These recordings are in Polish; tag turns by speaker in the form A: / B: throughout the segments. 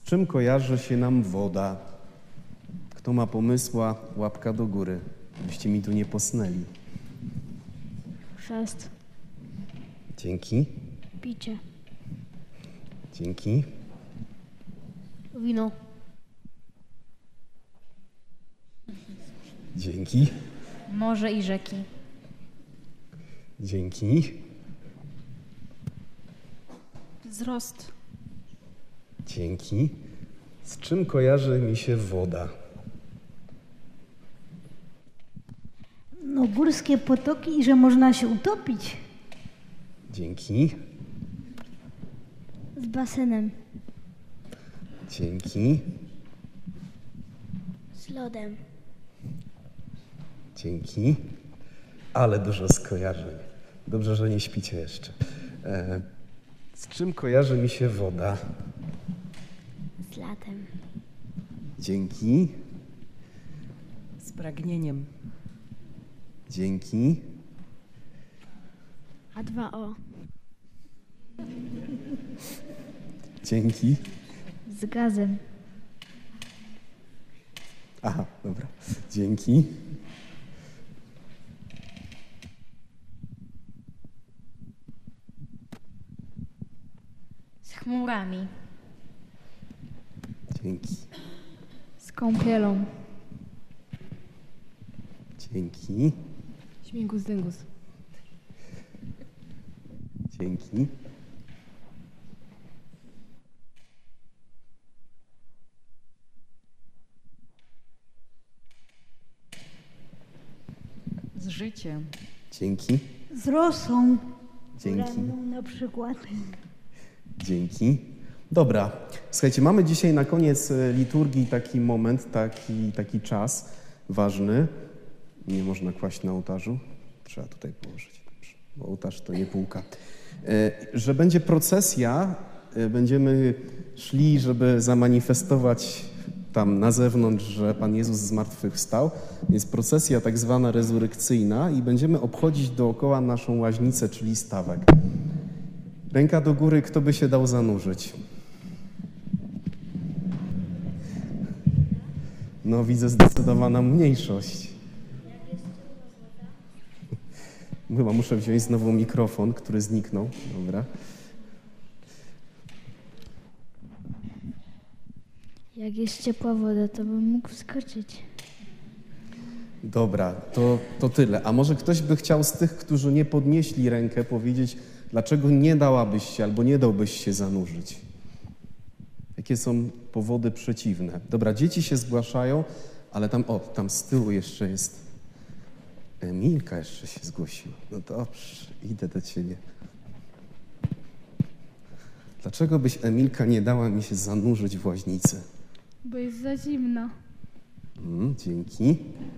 A: czym kojarzy się nam woda? Kto ma pomysła, łapka do góry, byście mi tu nie posnęli.
B: Chrzest.
A: Dzięki.
B: Picie.
A: Dzięki.
B: Wino.
A: Dzięki.
C: Morze i rzeki.
A: Dzięki.
C: Wzrost.
A: Dzięki. Z czym kojarzy mi się woda?
D: No, górskie potoki i że można się utopić.
A: Dzięki.
B: Z basenem.
A: Dzięki.
B: Z lodem.
A: Dzięki. Ale dużo skojarzeń. Dobrze, że nie śpicie jeszcze. Z czym kojarzy mi się woda?
B: Z latem.
A: Dzięki.
E: Z pragnieniem.
A: Dzięki.
B: H2O.
A: Dzięki.
B: Z gazem.
A: Aha, dobra. Dzięki.
C: Z chmurami.
A: Dzięki.
B: Z kąpielą.
A: Dzięki.
E: Śmigus dyngus.
A: Dzięki.
E: Z życiem.
A: Dzięki.
D: Z rosą.
A: Dzięki.
D: Ranną na przykład.
A: Dzięki. Dobra. Słuchajcie, mamy dzisiaj na koniec liturgii taki moment, taki czas ważny. Nie można kłaść na ołtarzu. Trzeba tutaj położyć, bo ołtarz to nie półka. Że będzie procesja, będziemy szli, żeby zamanifestować tam na zewnątrz, że Pan Jezus zmartwychwstał. Jest procesja tak zwana rezurekcyjna i będziemy obchodzić dookoła naszą łaźnicę, czyli stawek. Ręka do góry, kto by się dał zanurzyć? No, widzę zdecydowaną mniejszość. Chyba muszę wziąć znowu mikrofon, który zniknął. Dobra.
B: Jak jest ciepła woda, to bym mógł wskoczyć.
A: Dobra, to tyle. A może ktoś by chciał z tych, którzy nie podnieśli rękę, powiedzieć, dlaczego nie dałabyś się albo nie dałbyś się zanurzyć? Jakie są powody przeciwne? Dobra, dzieci się zgłaszają, ale tam z tyłu jeszcze jest Emilka jeszcze się zgłosiła. No dobrze, idę do ciebie. Dlaczego byś, Emilka, nie dała mi się zanurzyć w łaźnicy?
B: Bo jest za zimno.
A: Dzięki.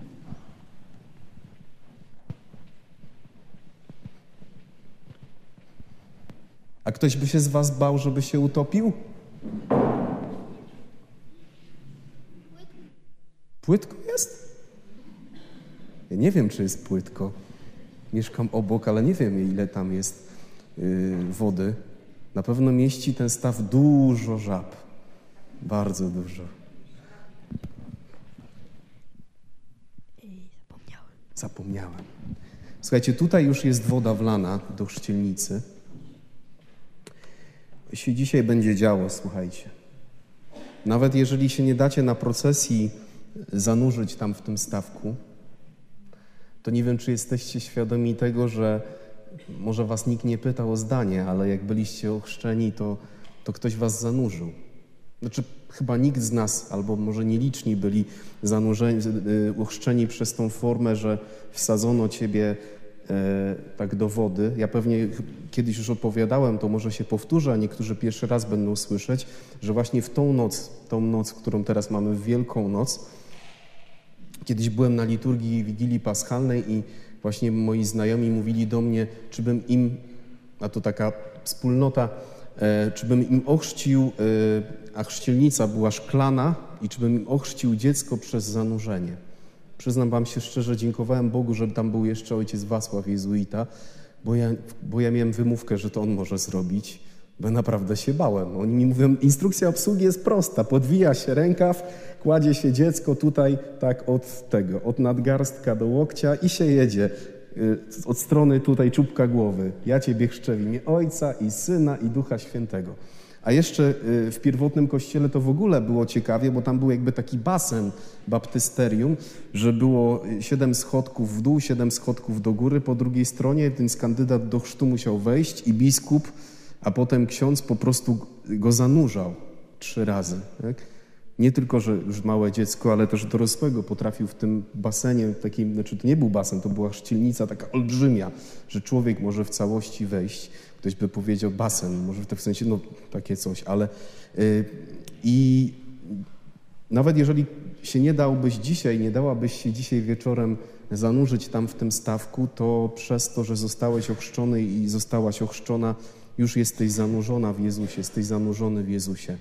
A: A ktoś by się z was bał, żeby się utopił? Płytko jest? Ja nie wiem, czy jest płytko. Mieszkam obok, ale nie wiem, ile tam jest wody. Na pewno mieści ten staw dużo żab. Bardzo dużo. Zapomniałem. Słuchajcie, tutaj już jest woda wlana do chrzcielnicy. Się dzisiaj będzie działo, słuchajcie. Nawet jeżeli się nie dacie na procesji zanurzyć tam w tym stawku, to nie wiem, czy jesteście świadomi tego, że może was nikt nie pytał o zdanie, ale jak byliście ochrzczeni, to ktoś was zanurzył. Znaczy, chyba nikt z nas, albo może nieliczni byli ochrzczeni przez tą formę, że wsadzono ciebie tak do wody. Ja pewnie kiedyś już opowiadałem, to może się powtórzę, a niektórzy pierwszy raz będą słyszeć, że właśnie w tą noc, którą teraz mamy, w Wielką Noc, kiedyś byłem na liturgii Wigilii Paschalnej i właśnie moi znajomi mówili do mnie, czy bym im, a to taka wspólnota, czy bym im ochrzcił, a chrzcielnica była szklana i czy bym im ochrzcił dziecko przez zanurzenie. Przyznam wam się szczerze, dziękowałem Bogu, że tam był jeszcze ojciec Wacław jezuita, bo ja miałem wymówkę, że to on może zrobić, bo naprawdę się bałem. Oni mi mówią, instrukcja obsługi jest prosta, podwija się rękaw, kładzie się dziecko tutaj tak od nadgarstka do łokcia i się jedzie od strony tutaj czubka głowy. Ja Ciebie chrzczę w imię Ojca i Syna i Ducha Świętego. A jeszcze w pierwotnym kościele to w ogóle było ciekawie, bo tam był jakby taki basen baptysterium, że było 7 schodków w dół, 7 schodków do góry. Po drugiej stronie ten kandydat do chrztu musiał wejść i biskup, a potem ksiądz po prostu go zanurzał 3 razy. Tak? Nie tylko, że już małe dziecko, ale też dorosłego potrafił w tym basenie, takim, znaczy to nie był basen, to była chrzcielnica taka olbrzymia, że człowiek może w całości wejść. Ktoś by powiedział basen, może w sensie, no takie coś, ale i nawet jeżeli się nie dałabyś się dzisiaj wieczorem zanurzyć tam w tym stawku, to przez to, że zostałeś ochrzczony i zostałaś ochrzczona, już jesteś zanurzona w Jezusie, jesteś zanurzony w Jezusie.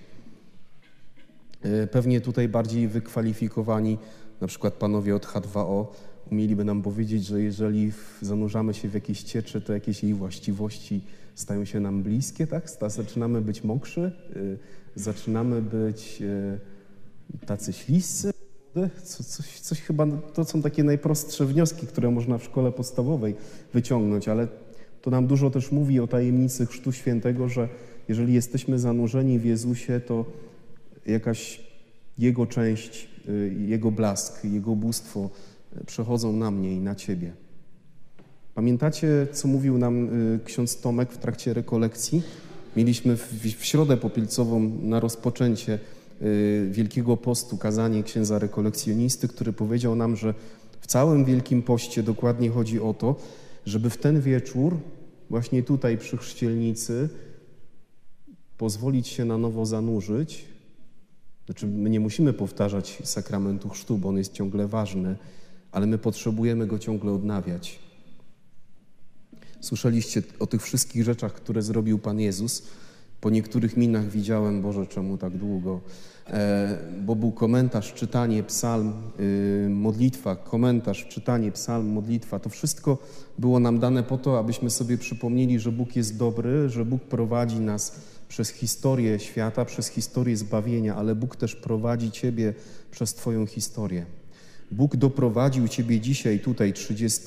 A: Pewnie tutaj bardziej wykwalifikowani, na przykład panowie od H2O, umieliby nam powiedzieć, że jeżeli zanurzamy się w jakiejś cieczy, to jakieś jej właściwości stają się nam bliskie, tak? Zaczynamy być mokrzy, zaczynamy być tacy śliscy. Coś chyba, to są takie najprostsze wnioski, które można w szkole podstawowej wyciągnąć, ale to nam dużo też mówi o tajemnicy Chrztu Świętego, że jeżeli jesteśmy zanurzeni w Jezusie, to jakaś Jego część, Jego blask, Jego bóstwo przechodzą na mnie i na Ciebie. Pamiętacie, co mówił nam ksiądz Tomek w trakcie rekolekcji? Mieliśmy w środę popielcową na rozpoczęcie Wielkiego Postu kazanie księdza rekolekcjonisty, który powiedział nam, że w całym Wielkim Poście dokładnie chodzi o to, żeby w ten wieczór, właśnie tutaj przy chrzcielnicy, pozwolić się na nowo zanurzyć. Znaczy, my nie musimy powtarzać sakramentu chrztu, bo on jest ciągle ważny, ale my potrzebujemy go ciągle odnawiać. Słyszeliście o tych wszystkich rzeczach, które zrobił Pan Jezus. Po niektórych minach widziałem, Boże, czemu tak długo? Bo był komentarz, czytanie, psalm, modlitwa, komentarz, czytanie, psalm, modlitwa. To wszystko było nam dane po to, abyśmy sobie przypomnieli, że Bóg jest dobry, że Bóg prowadzi nas przez historię świata, przez historię zbawienia, ale Bóg też prowadzi Ciebie przez Twoją historię. Bóg doprowadził Ciebie dzisiaj tutaj 30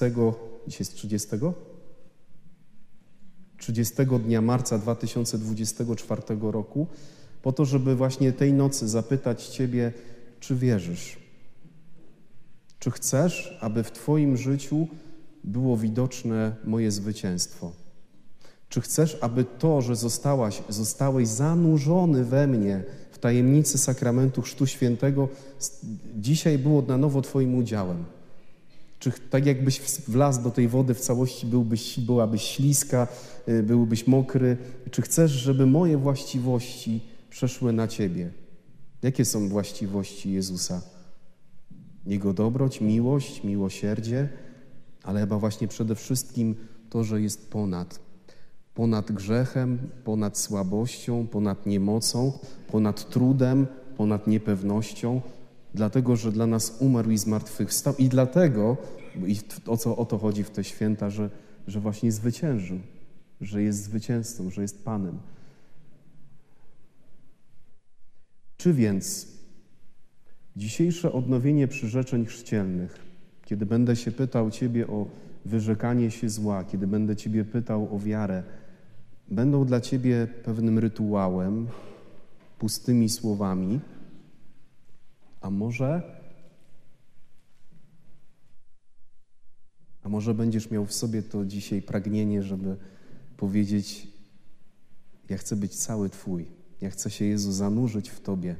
A: dnia marca 2024 roku po to, żeby właśnie tej nocy zapytać Ciebie, czy wierzysz? Czy chcesz, aby w Twoim życiu było widoczne moje zwycięstwo? Czy chcesz, aby to, że zostałeś zanurzony we mnie w tajemnicy sakramentu Chrztu Świętego, dzisiaj było na nowo Twoim udziałem? Czy tak jakbyś wlazł do tej wody w całości, byłabyś śliska, byłbyś mokry? Czy chcesz, żeby moje właściwości przeszły na Ciebie? Jakie są właściwości Jezusa? Jego dobroć, miłość, miłosierdzie, ale chyba właśnie przede wszystkim to, że jest ponad grzechem, ponad słabością, ponad niemocą, ponad trudem, ponad niepewnością, dlatego, że dla nas umarł i zmartwychwstał i dlatego, i o to chodzi w te święta, że właśnie zwyciężył, że jest zwycięzcą, że jest Panem. Czy więc dzisiejsze odnowienie przyrzeczeń chrzcielnych, kiedy będę się pytał Ciebie o wyrzekanie się zła, kiedy będę Ciebie pytał o wiarę, będą dla Ciebie pewnym rytuałem, pustymi słowami, a może będziesz miał w sobie to dzisiaj pragnienie, żeby powiedzieć: ja chcę być cały Twój, ja chcę się, Jezu, zanurzyć w Tobie.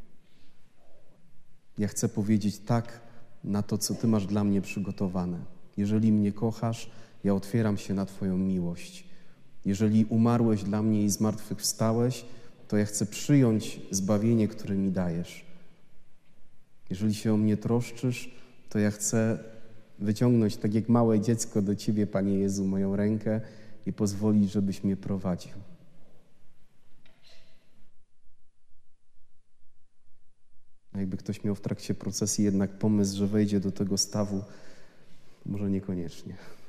A: Ja chcę powiedzieć tak na to, co Ty masz dla mnie przygotowane. Jeżeli mnie kochasz, ja otwieram się na Twoją miłość. Jeżeli umarłeś dla mnie i zmartwychwstałeś, to ja chcę przyjąć zbawienie, które mi dajesz. Jeżeli się o mnie troszczysz, to ja chcę wyciągnąć, tak jak małe dziecko, do Ciebie, Panie Jezu, moją rękę i pozwolić, żebyś mnie prowadził. Jakby ktoś miał w trakcie procesji jednak pomysł, że wejdzie do tego stawu, może niekoniecznie.